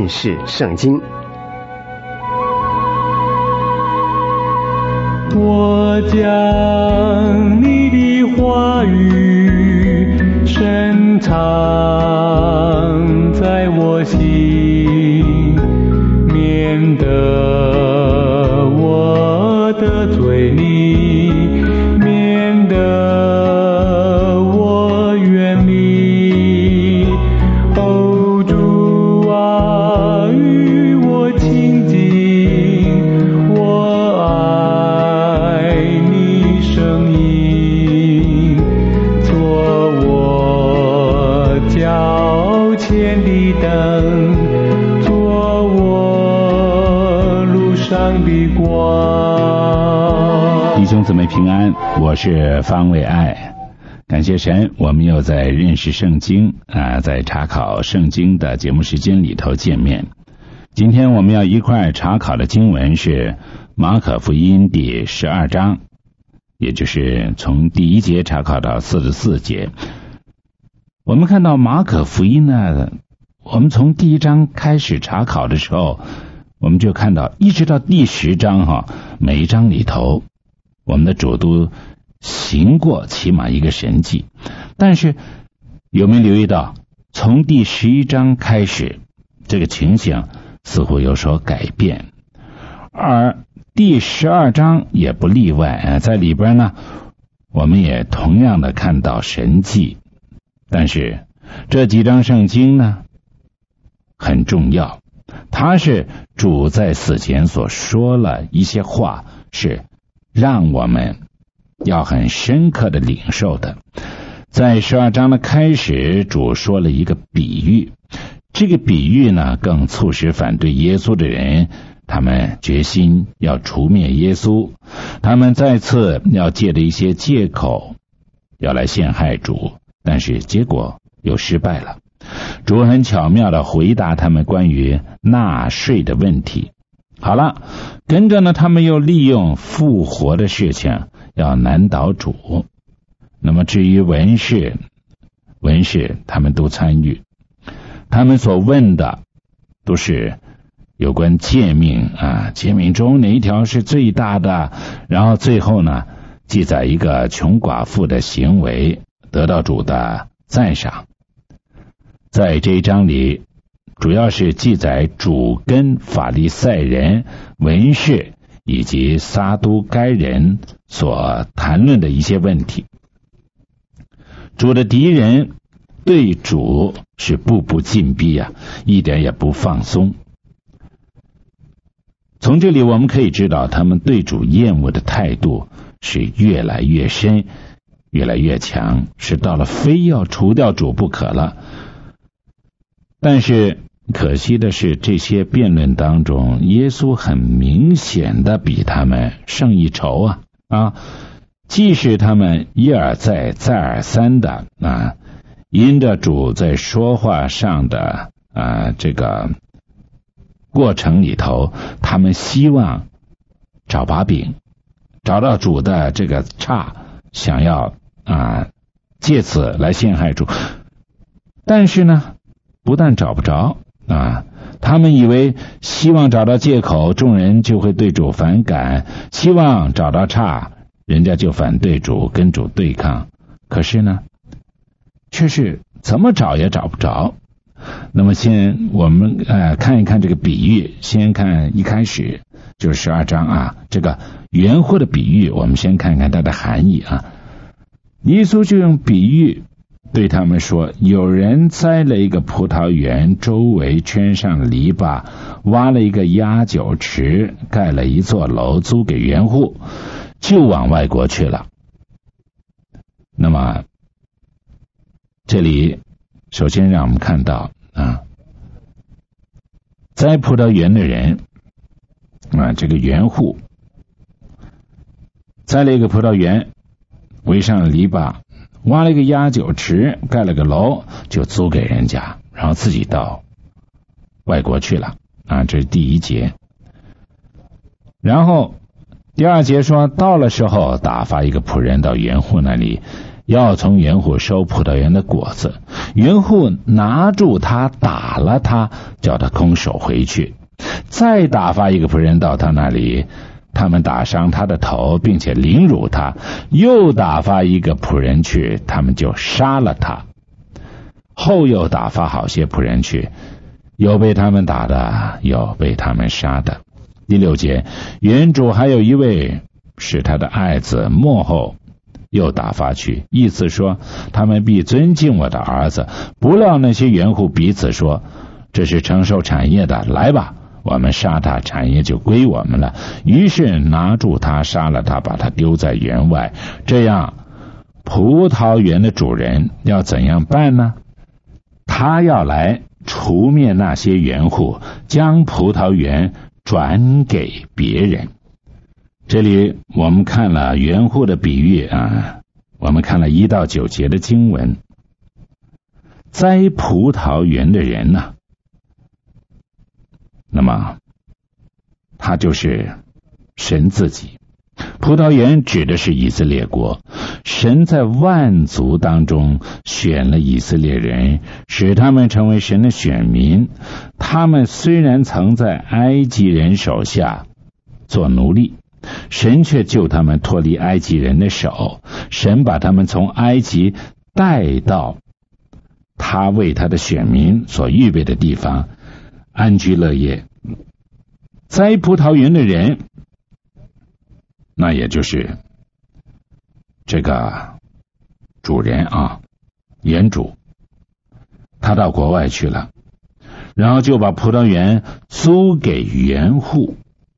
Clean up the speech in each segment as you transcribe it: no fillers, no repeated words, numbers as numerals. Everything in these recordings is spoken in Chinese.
认识圣经。 我将你的话语深藏在我心，免得我得罪你，免得我远离。哦，主啊，与我亲近，我爱你声音，做我脚前的灯，做我路上的光。 弟兄姊妹平安，我是方伟爱。感谢神，我们又在认识圣经在查考圣经的节目时间里头见面。今天我们要一块查考的经文是马可福音第12章，也就是从第1节查考到44节。我们看到马可福音呢，我们从第1章开始查考的时候，我们就看到一直到第10章每一章里头我们的主都行过起码一个神迹。但是有没有留意到，从第11章开始，这个情形似乎有所改变，而第12章也不例外在里边呢，我们也同样的看到神迹。但是这几章圣经呢很重要，它是主在死前所说了一些话，是让我们要很深刻的领受的。在12章的开始，主说了一个比喻，这个比喻呢更促使反对耶稣的人，他们决心要除灭耶稣，他们再次要借着一些借口要来陷害主，但是结果又失败了。主很巧妙地回答他们关于纳税的问题。好了，跟着呢，他们又利用复活的事情要难倒主。那么至于文士他们都参与，他们所问的都是有关诫命诫命中哪一条是最大的，然后最后呢记载一个穷寡妇的行为，得到主的赞赏。在这一章里主要是记载主跟法利赛人、文士以及撒都该人所谈论的一些问题。主的敌人对主是步步进逼一点也不放松。从这里我们可以知道，他们对主厌恶的态度是越来越深，越来越强，是到了非要除掉主不可了。但是可惜的是，这些辩论当中，耶稣很明显的比他们胜一筹即使他们一而再再而三的因着主在说话上的这个过程里头，他们希望找把柄，找到主的这个岔，想要借此来陷害主。但是呢，不但找不着他们以为希望找到借口，众人就会对主反感，希望找到岔，人家就反对主，跟主对抗。可是呢，却是怎么找也找不着。那么先我们看一看这个比喻，先看一开始就是12章这个园户的比喻，我们先看看它的含义耶稣就用比喻对他们说，有人栽了一个葡萄园，周围圈上篱笆，挖了一个压酒池，盖了一座楼，租给园户，就往外国去了。那么这里首先让我们看到栽葡萄园的人这个园户栽了一个葡萄园，围上了篱笆，挖了一个压酒池，盖了个楼，就租给人家，然后自己到外国去了这是第1节。然后第2节说，到了时候打发一个仆人到园户那里， 要从园户收葡萄园的果子，园户拿住他，打了他，叫他空手回去，再打发一个仆人到他那里，他们打伤他的头，并且凌辱他，又打发一个仆人去，他们就杀了他。后又打发好些仆人去，有被他们打的，有被他们杀的。第6节，园主还有一位是他的爱子，末后又打发去，意思说他们必尊敬我的儿子。不料那些园户彼此说，这是承受产业的，来吧，我们杀他，产业就归我们了。于是拿住他，杀了他，把他丢在园外。这样葡萄园的主人要怎样办呢？他要来除灭那些园户，将葡萄园转给别人。这里我们看了园户的比喻我们看了1到9节的经文。栽葡萄园的人呢，那么他就是神自己。葡萄园指的是以色列国，神在万族当中选了以色列人，使他们成为神的选民。他们虽然曾在埃及人手下做奴隶，神却救他们脱离埃及人的手，神把他们从埃及带到他为他的选民所预备的地方，安居乐业。栽葡萄园的人，那也就是这个主人园主，他到国外去了，然后就把葡萄园租给园户。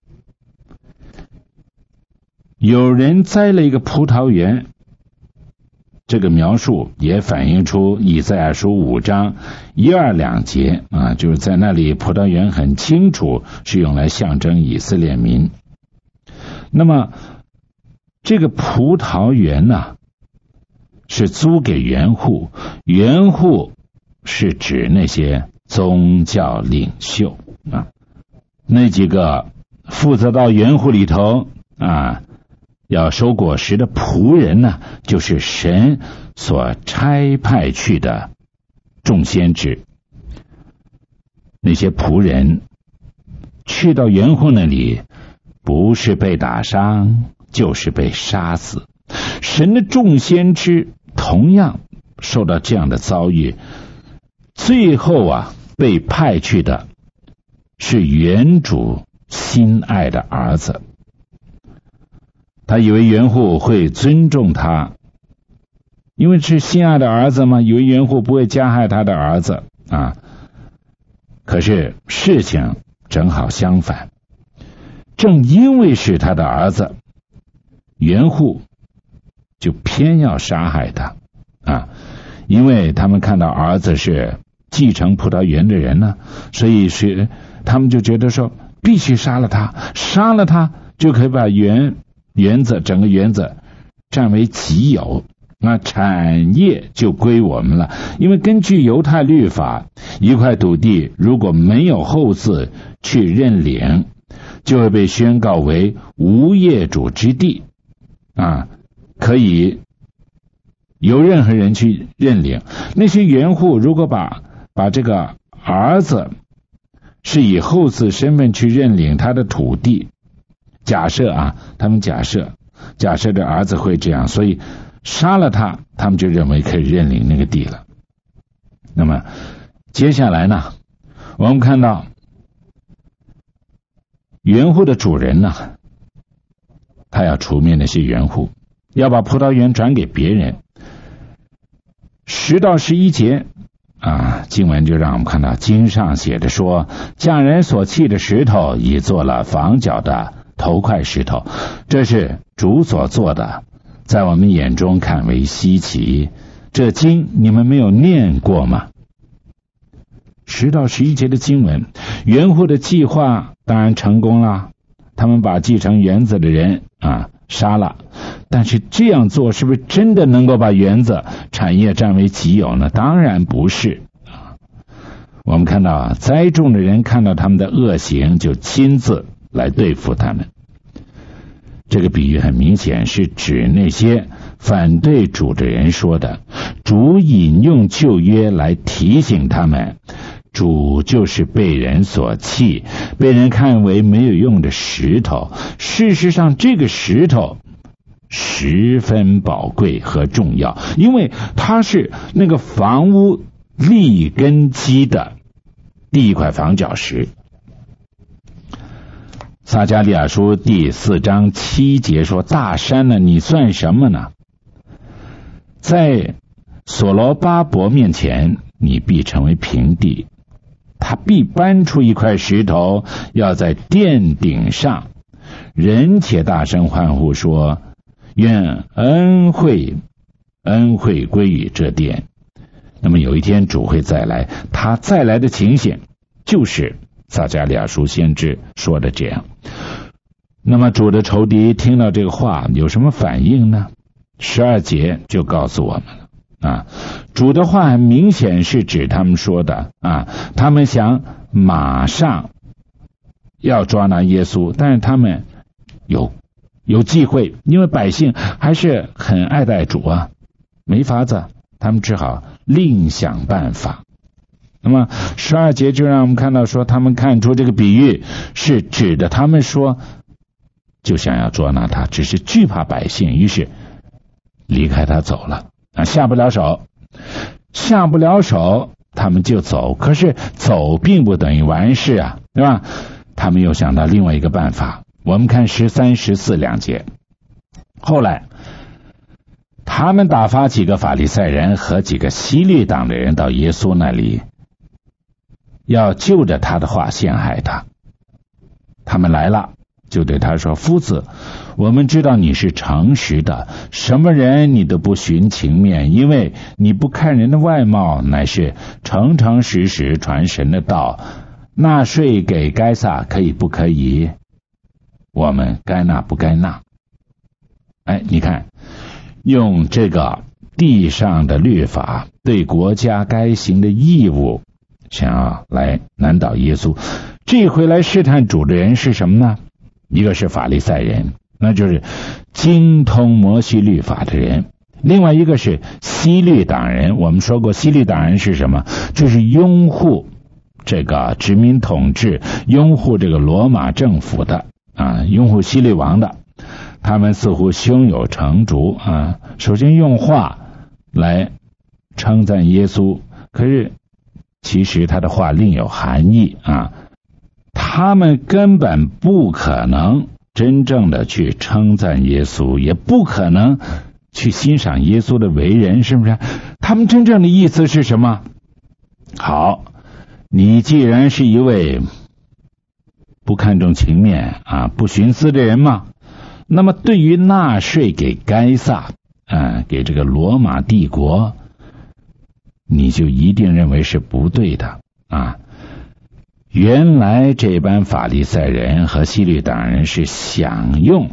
有人栽了一个葡萄园，这个描述也反映出以赛亚书5章1、2、2节就是在那里葡萄园很清楚是用来象征以色列民。那么这个葡萄园呢，是租给园户，园户是指那些宗教领袖那几个负责到园户里头要收果实的仆人呢，就是神所差派去的众先知。那些仆人去到园户那里，不是被打伤，就是被杀死。神的众先知同样受到这样的遭遇，最后被派去的是园主心爱的儿子。他以为园户会尊重他，因为是心爱的儿子嘛，以为园户不会加害他的儿子可是事情正好相反，正因为是他的儿子，园户就偏要杀害他因为他们看到儿子是继承葡萄园的人呢，所以是他们就觉得说必须杀了他，杀了他就可以把整个园子占为己有，那产业就归我们了。因为根据犹太律法，一块土地如果没有后嗣去认领，就会被宣告为无业主之地可以由任何人去认领。那些园户如果把这个儿子是以后嗣身份去认领他的土地，假设他们假设这儿子会这样，所以杀了他，他们就认为可以认领那个地了。那么接下来呢，我们看到园户的主人呢，他要除灭那些园户，要把葡萄园转给别人。10到11节经文就让我们看到经上写着说，匠人所砌的石头已做了房角的头块石头，这是主所做的，在我们眼中看为稀奇。这经你们没有念过吗？10到11节的经文，园户的计划当然成功了，他们把继承园子的人杀了，但是这样做是不是真的能够把园子产业占为己有呢？当然不是我们看到栽种的人看到他们的恶行，就亲自来对付他们。 这个比喻很明显是指那些反对主的人说的。主引用旧约来提醒他们，主就是被人所弃，被人看为没有用的石头。事实上，这个石头十分宝贵和重要，因为它是那个房屋立根基的第一块房角石。撒迦利亚书第4章7节说，大山呢，你算什么呢？在所罗巴伯面前，你必成为平地，他必搬出一块石头，要在殿顶上。人且大声欢呼说，愿恩惠归于这殿。那么有一天主会再来，他再来的情形就是撒迦利亚书先知说的这样。那么主的仇敌听到这个话有什么反应呢？12节就告诉我们了主的话很明显是指他们说的他们想马上要抓拿耶稣，但是他们有忌讳，因为百姓还是很爱戴主没法子，他们只好另想办法。那么12节就让我们看到说，他们看出这个比喻是指的他们说就想要捉拿他，只是惧怕百姓，于是离开他走了下不了手他们就走，可是走并不等于完事对吧？他们又想到另外一个办法。我们看13、14两节，后来他们打发几个法利赛人和几个希律党的人到耶稣那里，要就着他的话陷害他。他们来了，就对他说，夫子，我们知道你是诚实的，什么人你都不徇情面，因为你不看人的外貌，乃是诚诚实实传神的道。纳税给该撒可以不可以？我们该纳不该纳？你看，用这个地上的律法对国家该行的义务想要来难倒耶稣。这回来试探主的人是什么呢？一个是法利赛人，那就是精通摩西律法的人；另外一个是希律党人。我们说过希律党人是什么？就是拥护这个殖民统治，拥护这个罗马政府的拥护希律王的。他们似乎胸有成竹首先用话来称赞耶稣，可是其实他的话另有含义他们根本不可能真正的去称赞耶稣，也不可能去欣赏耶稣的为人，是不是？他们真正的意思是什么？好，你既然是一位不看重情面不徇私的人嘛，那么对于纳税给该撒给这个罗马帝国，你就一定认为是不对的原来这班法利赛人和希律党人是享用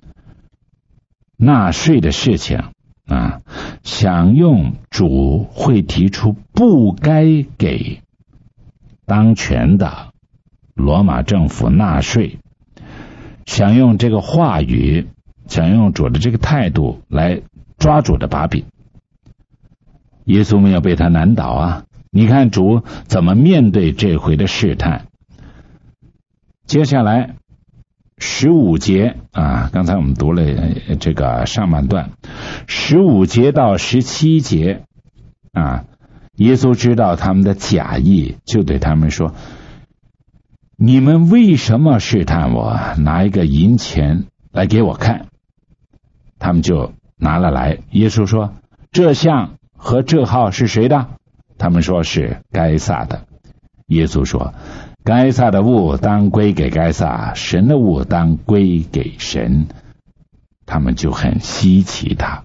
纳税的事情享用主会提出不该给当权的罗马政府纳税，想用这个话语，想用主的这个态度来抓主的把柄。耶稣没有被他难倒你看主怎么面对这回的试探。接下来15节刚才我们读了这个上半段，15节到17节耶稣知道他们的假意，就对他们说，你们为什么试探我？拿一个银钱来给我看。他们就拿了来。耶稣说，这像和这号是谁的？他们说是该撒的。耶稣说，该撒的物当归给该撒，神的物当归给神。他们就很稀奇他。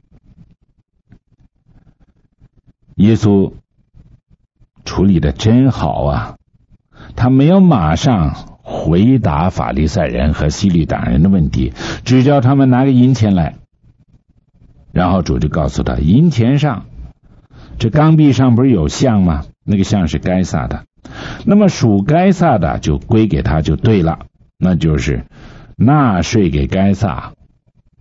耶稣处理的真好他没有马上回答法利赛人和希律党人的问题，只叫他们拿个银钱来。然后主就告诉他，银钱上这钢币上不是有像吗？那个像是该撒的，那么属该撒的就归给他就对了，那就是纳税给该撒，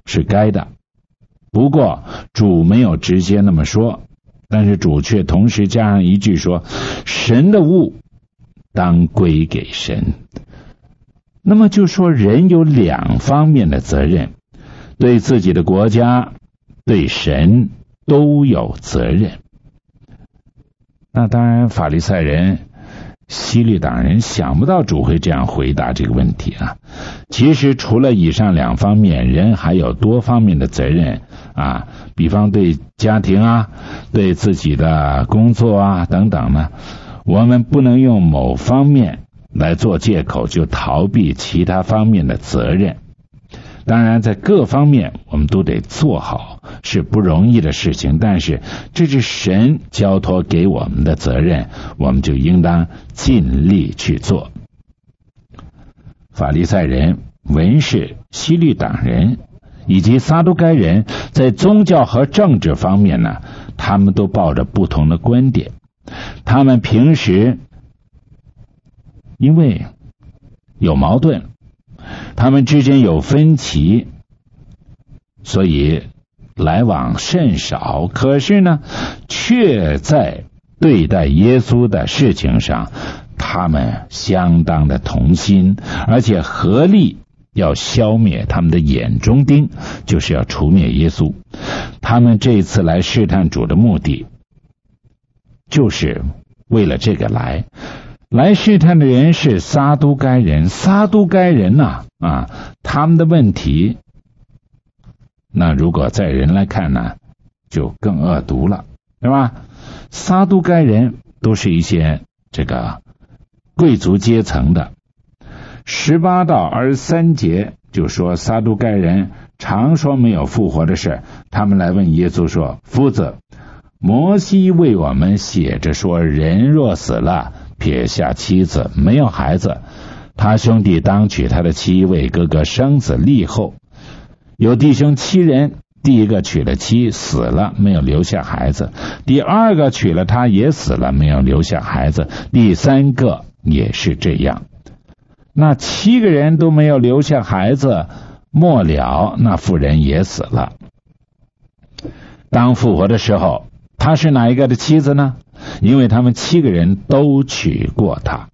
是该的。不过主没有直接那么说，但是主却同时加上一句说，神的物当归给神。那么就说人有两方面的责任，对自己的国家，对神都有责任。那当然法利赛人、希律党人想不到主会这样回答这个问题啊。其实除了以上两方面，人还有多方面的责任啊，比方对家庭啊，对自己的工作啊等等呢，我们不能用某方面来做借口就逃避其他方面的责任。当然在各方面我们都得做好，是不容易的事情，但是这是神交托给我们的责任，我们就应当尽力去做。法利赛人、文士、希律党人以及撒都该人在宗教和政治方面呢，他们都抱着不同的观点。他们平时因为有矛盾，他们之间有分歧，所以来往甚少，可是呢，却在对待耶稣的事情上，他们相当的同心，而且合力要消灭他们的眼中钉，就是要除灭耶稣。他们这次来试探主的目的，就是为了这个来试探的人是撒都该人。撒都该人他们的问题，那如果在人来看呢，就更恶毒了，对吧？撒都该人都是一些这个贵族阶层的。18到23节就说撒都该人常说没有复活的事，他们来问耶稣说，夫子，摩西为我们写着说，人若死了，撇下妻子，没有孩子，他兄弟当娶他的妻，为哥哥生子立后。有弟兄7人，第一个娶了妻，死了，没有留下孩子；第二个娶了他，也死了，没有留下孩子；第三个也是这样。那7个人都没有留下孩子，末了那妇人也死了。当复活的时候，他是哪一个的妻子呢？因为他们7个人都娶过她。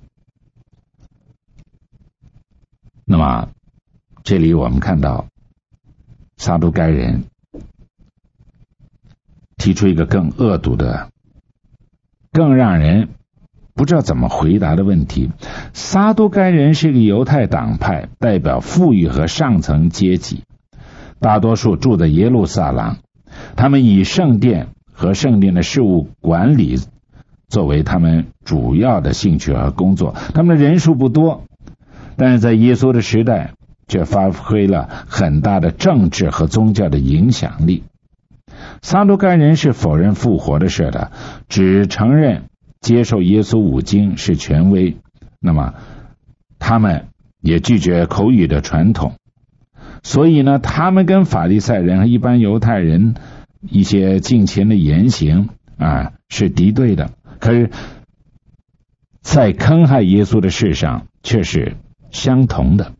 那么这里我们看到撒都该人提出一个更恶毒的、更让人不知道怎么回答的问题。撒都该人是个犹太党派，代表富裕和上层阶级，大多数住在耶路撒冷，他们以圣殿和圣殿的事务管理作为他们主要的兴趣和工作。他们的人数不多，但是在耶稣的时代却发挥了很大的政治和宗教的影响力。撒都该人是否认复活的事的，只承认接受耶稣5经是权威，那么他们也拒绝口语的传统，所以呢，他们跟法利赛人和一般犹太人一些敬虔的言行是敌对的，可是在坑害耶稣的事上却是相同的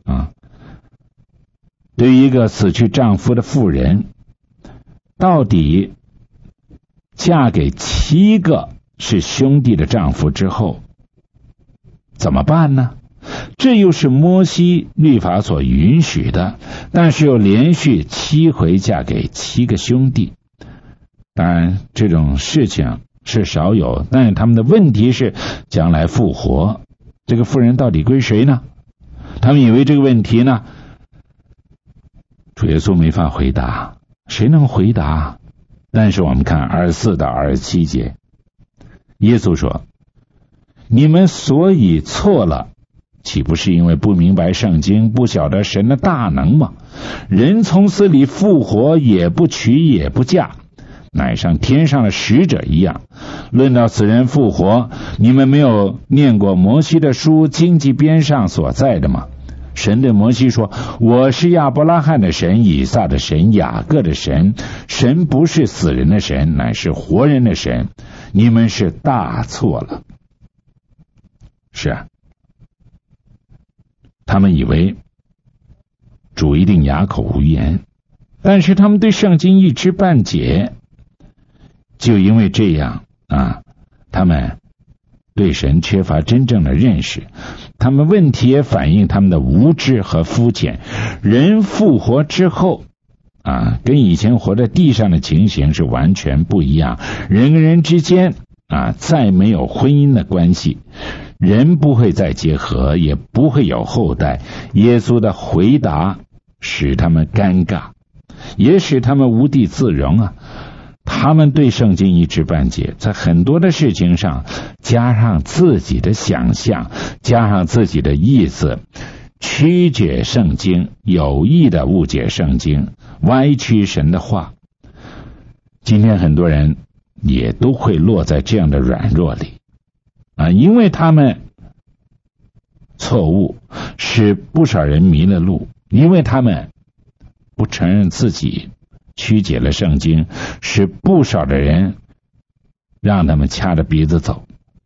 对于一个死去丈夫的妇人，到底嫁给7个是兄弟的丈夫之后怎么办呢？这又是摩西律法所允许的，但是又连续7回嫁给7个兄弟。当然这种事情是少有，但是他们的问题是将来复活，这个妇人到底归谁呢？他们以为这个问题呢，主耶稣没法回答，谁能回答？但是我们看24到27节，耶稣说，你们所以错了，岂不是因为不明白圣经，不晓得神的大能吗？人从死里复活，也不娶也不嫁，乃像天上的使者一样。论到死人复活，你们没有念过摩西的书经济边上所在的吗？神对摩西说，我是亚伯拉罕的神，以撒的神，雅各的神。神不是死人的神，乃是活人的神。你们是大错了。是啊，他们以为主一定哑口无言， 但是他们对圣经一知半解，就因为这样他们对神缺乏真正的认识，他们问题也反映他们的无知和肤浅。人复活之后跟以前活在地上的情形是完全不一样。人跟人之间再没有婚姻的关系，人不会再结合，也不会有后代。耶稣的回答使他们尴尬，也使他们无地自容他们对圣经一知半解，在很多的事情上加上自己的想象，加上自己的意思，曲解圣经，有意的误解圣经，歪曲神的话。今天很多人也都会落在这样的软弱里因为他们错误使不少人迷了路，因为他们不承认自己曲解了圣经，使不少的人让他们掐着鼻子走。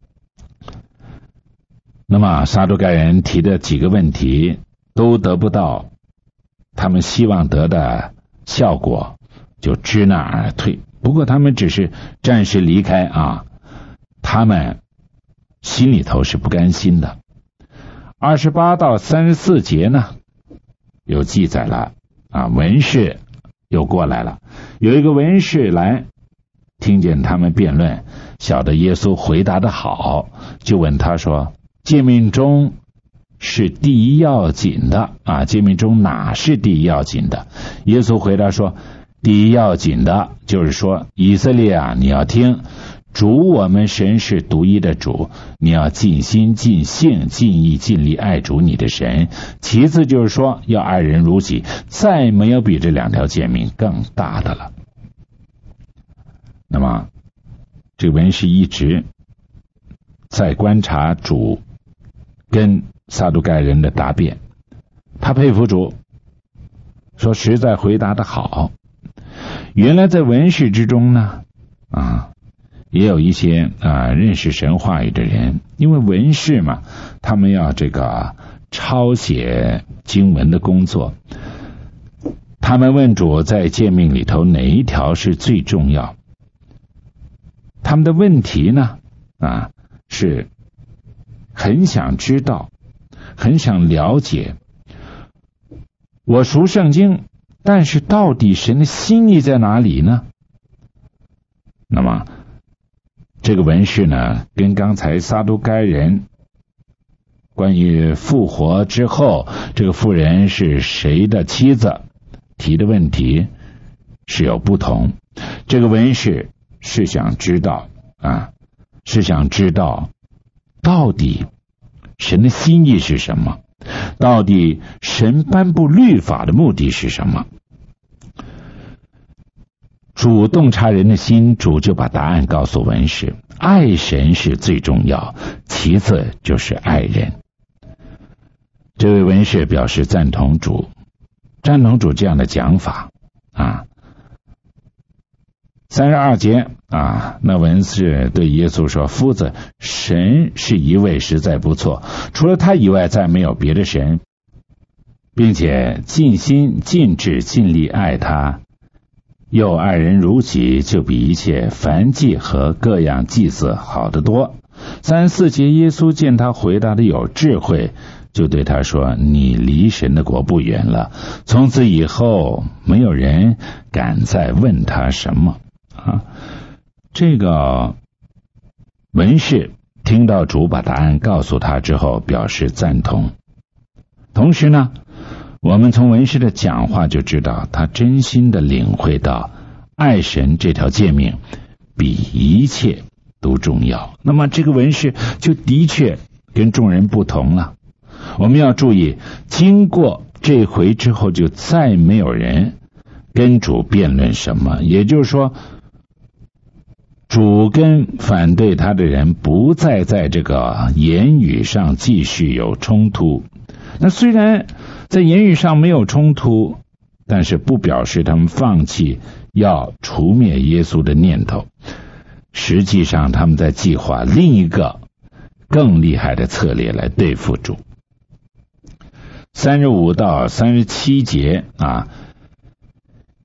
那么撒都该人提的几个问题都得不到他们希望得的效果，就知难而退。不过他们只是暂时离开他们心里头是不甘心的。28到34节呢有记载了文士又过来了。有一个文士来听见他们辩论，晓得耶稣回答的好，就问他说，诫命中是第一要紧的诫命中哪是第一要紧的？耶稣回答说，第一要紧的就是说，以色列你要听，主我们神是独一的主，你要尽心尽性尽意尽力爱主你的神。其次就是说要爱人如己，再没有比这2条诫命更大的了。那么这文士一直在观察主跟撒都该人的答辩，他佩服主，说实在回答的好。原来在文士之中呢也有一些认识神话语的人，因为文士嘛，他们要这个抄写经文的工作。他们问主在诫命里头哪一条是最重要？他们的问题呢是很想知道，很想了解。我熟圣经，但是到底神的心意在哪里呢？那么这个文士呢，跟刚才撒都该人关于复活之后这个妇人是谁的妻子提的问题是有不同。这个文士是想知道到底神的心意是什么，到底神颁布律法的目的是什么。主洞察人的心，主就把答案告诉文士，爱神是最重要，其次就是爱人。这位文士表示赞同主这样的讲法32节那文士对耶稣说，夫子，神是一位，实在不错，除了他以外再没有别的神，并且尽心尽志尽力爱他，又爱人如己，就比一切燔祭和各样祭祀好得多。34节耶稣见他回答的有智慧，就对他说，你离神的国不远了。从此以后没有人敢再问他什么这个文士听到主把答案告诉他之后表示赞同。同时呢，我们从文士的讲话就知道他真心的领会到爱神这条诫命比一切都重要。那么这个文士就的确跟众人不同了。我们要注意，经过这回之后就再没有人跟主辩论什么，也就是说主跟反对他的人不再在这个言语上继续有冲突。那虽然在言语上没有冲突，但是不表示他们放弃要除灭耶稣的念头。实际上他们在计划另一个更厉害的策略来对付主。35到37节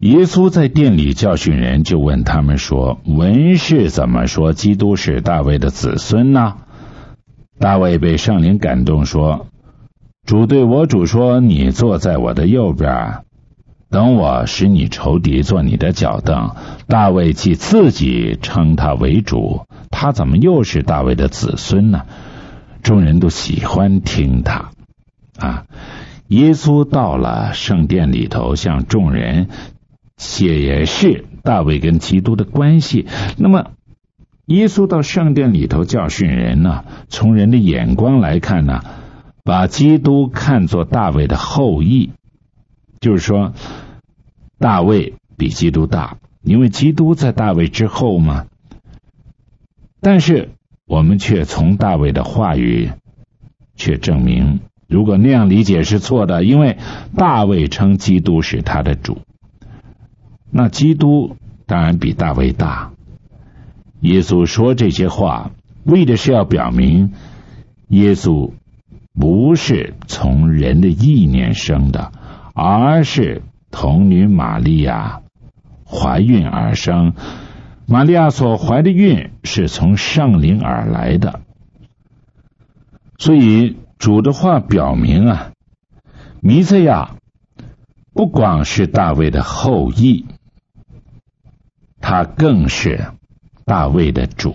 耶稣在殿里教训人，就问他们说，文士怎么说基督是大卫的子孙呢？大卫被圣灵感动说，主对我主说，你坐在我的右边，等我使你仇敌做你的脚凳。大卫既自己称他为主，他怎么又是大卫的子孙呢？众人都喜欢听他耶稣到了圣殿里头，向众人解释大卫跟基督的关系。那么耶稣到圣殿里头教训人呢，从人的眼光来看呢，把基督看作大卫的后裔，就是说大卫比基督大，因为基督在大卫之后嘛。但是我们却从大卫的话语却证明，如果那样理解是错的，因为大卫称基督是他的主，那基督当然比大卫大。耶稣说这些话，为的是要表明耶稣不是从人的意念生的，而是童女玛利亚怀孕而生。玛利亚所怀的孕是从圣灵而来的。所以主的话表明弥赛亚不光是大卫的后裔，他更是大卫的主。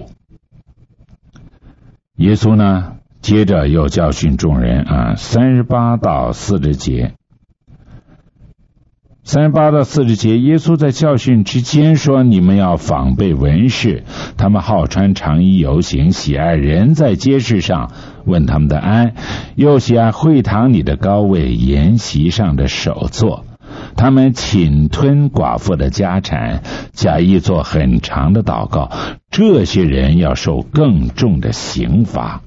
耶稣呢，接着又教训众人38到40节。38到40节，耶稣在教训之间说，你们要防备文士，他们好穿长衣游行，喜爱人在街市上问他们的安，又喜爱会堂里的高位，筵席上的首座。他们侵吞寡妇的家产，假意做很长的祷告，这些人要受更重的刑罚。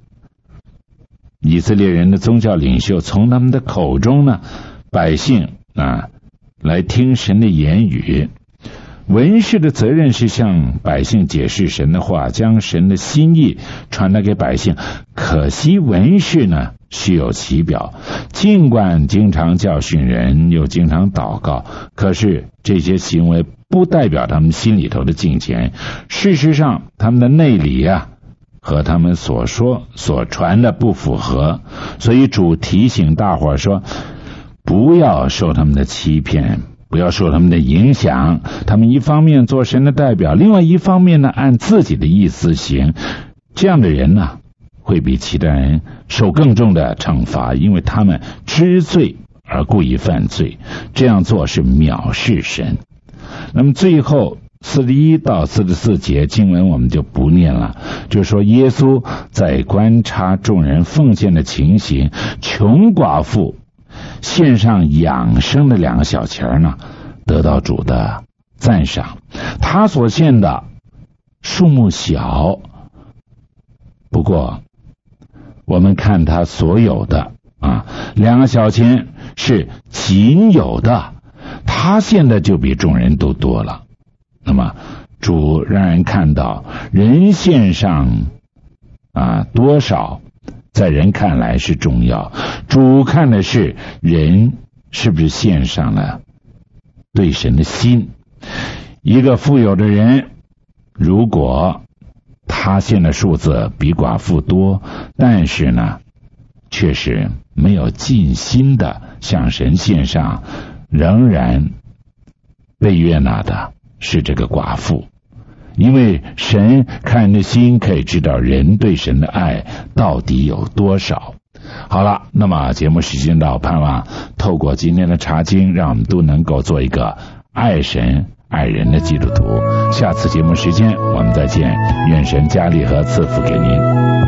以色列人的宗教领袖从他们的口中呢，百姓来听神的言语。文士的责任是向百姓解释神的话，将神的心意传达给百姓。可惜文士呢，虚有其表，尽管经常教训人，又经常祷告，可是这些行为不代表他们心里头的敬虔。事实上他们的内里和他们所说所传的不符合。所以主提醒大伙说，不要受他们的欺骗，不要受他们的影响。他们一方面做神的代表，另外一方面呢，按自己的意思行。这样的人呢，会比其他人受更重的惩罚，因为他们知罪而故意犯罪，这样做是藐视神。那么最后41到44节经文我们就不念了，就说耶稣在观察众人奉献的情形，穷寡妇献上养生的2个小钱呢，得到主的赞赏。他所献的数目小，不过我们看他所有的2个小钱是仅有的，他献的就比众人都多了。那么主让人看到人献上多少，在人看来是重要，主看的是人是不是献上了对神的心。一个富有的人，如果他献的数字比寡妇多，但是呢确实没有尽心的向神献上，仍然被悦纳的是这个寡妇。因为神看人的心，可以知道人对神的爱到底有多少。好了，那么节目时间到，盼望透过今天的查经，让我们都能够做一个爱神爱人的基督徒。下次节目时间我们再见，愿神加力和赐福给您。